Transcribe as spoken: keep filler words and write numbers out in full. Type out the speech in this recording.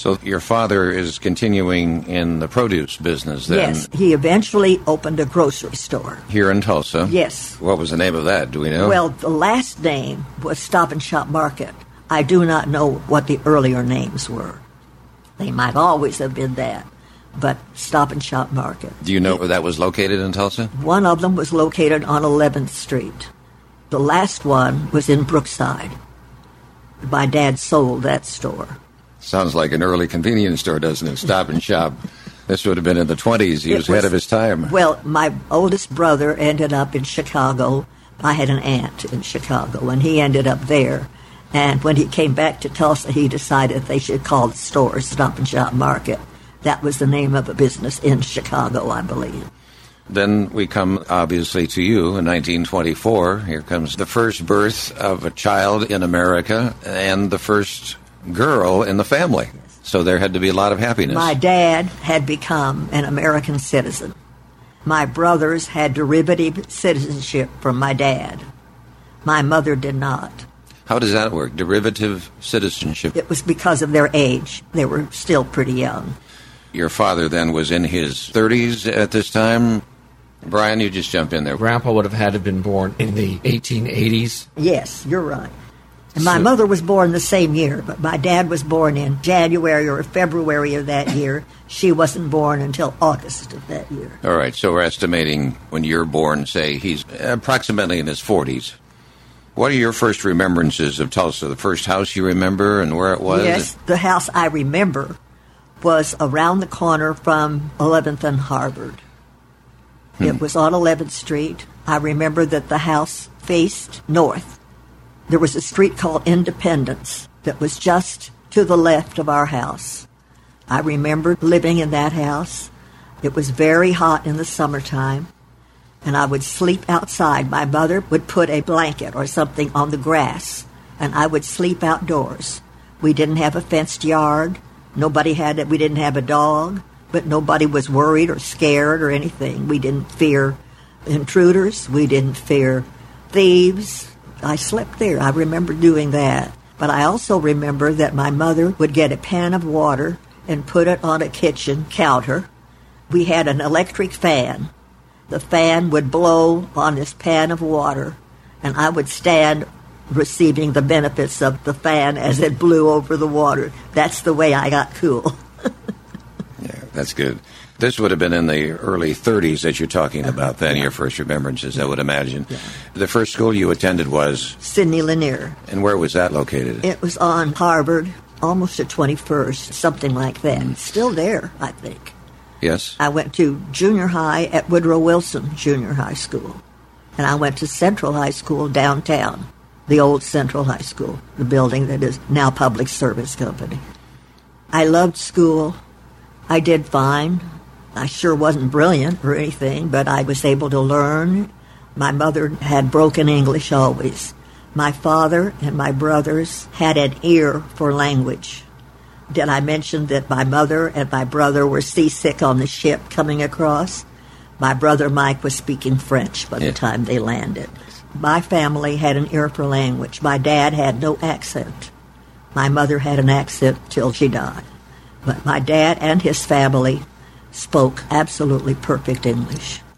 So your father is continuing in the produce business then? Yes, he eventually opened a grocery store. Here in Tulsa? Yes. What was the name of that? Do we know? Well, the last name was Stop and Shop Market. I do not know what the earlier names were. They might always have been that, but Stop and Shop Market. Do you know where that was located in Tulsa? One of them was located on eleventh Street. The last one was in Brookside. My dad sold that store. Sounds like an early convenience store, doesn't it? Stop and Shop. This would have been in the twenties. He was, was ahead of his time. Well, my oldest brother ended up in Chicago. I had an aunt in Chicago, and he ended up there. And when he came back to Tulsa, he decided they should call the store Stop and Shop Market. That was the name of a business in Chicago, I believe. Then we come, obviously, to you in nineteen twenty-four. Here comes the first birth of a child in America and the first girl in the family. So there had to be a lot of happiness. My dad had become an American citizen. My brothers had derivative citizenship from my dad. My mother did not. How does that work, derivative citizenship? It was because of their age. They were still pretty young. Your father then was in his thirties at this time. Brian, you just jump in there. Grandpa would have had to have been born in the eighteen eighties. Yes, you're right. And my So- mother was born the same year, but my dad was born in January or February of that year. She wasn't born until August of that year. All right, so we're estimating when you're born, say, he's approximately in his forties. What are your first remembrances of Tulsa? The first house you remember and where it was? Yes, the house I remember was around the corner from eleventh and Harvard. Hmm. It was on eleventh Street. I remember that the house faced north. There was a street called Independence that was just to the left of our house. I remember living in that house. It was very hot in the summertime, and I would sleep outside. My mother would put a blanket or something on the grass, and I would sleep outdoors. We didn't have a fenced yard. Nobody had it. We didn't have a dog, but nobody was worried or scared or anything. We didn't fear intruders. We didn't fear thieves. I slept there. I remember doing that. But I also remember that my mother would get a pan of water and put it on a kitchen counter. We had an electric fan. The fan would blow on this pan of water, and I would stand receiving the benefits of the fan as it blew over the water. That's the way I got cool. Yeah, that's good. This would have been in the early thirties that you're talking about then, your first remembrances, I would imagine. Yeah. The first school you attended was? Sidney Lanier. And where was that located? It was on Harvard, almost at twenty-first, something like that. It's still there, I think. Yes? I went to junior high at Woodrow Wilson Junior High School. And I went to Central High School downtown, the old Central High School, the building that is now Public Service Company. I loved school. I did fine. I sure wasn't brilliant or anything, but I was able to learn. My mother had broken English always. My father and my brothers had an ear for language. Did I mention that my mother and my brother were seasick on the ship coming across? My brother Mike was speaking French by the Yeah. time they landed. My family had an ear for language. My dad had no accent. My mother had an accent till she died. But my dad and his family spoke absolutely perfect English.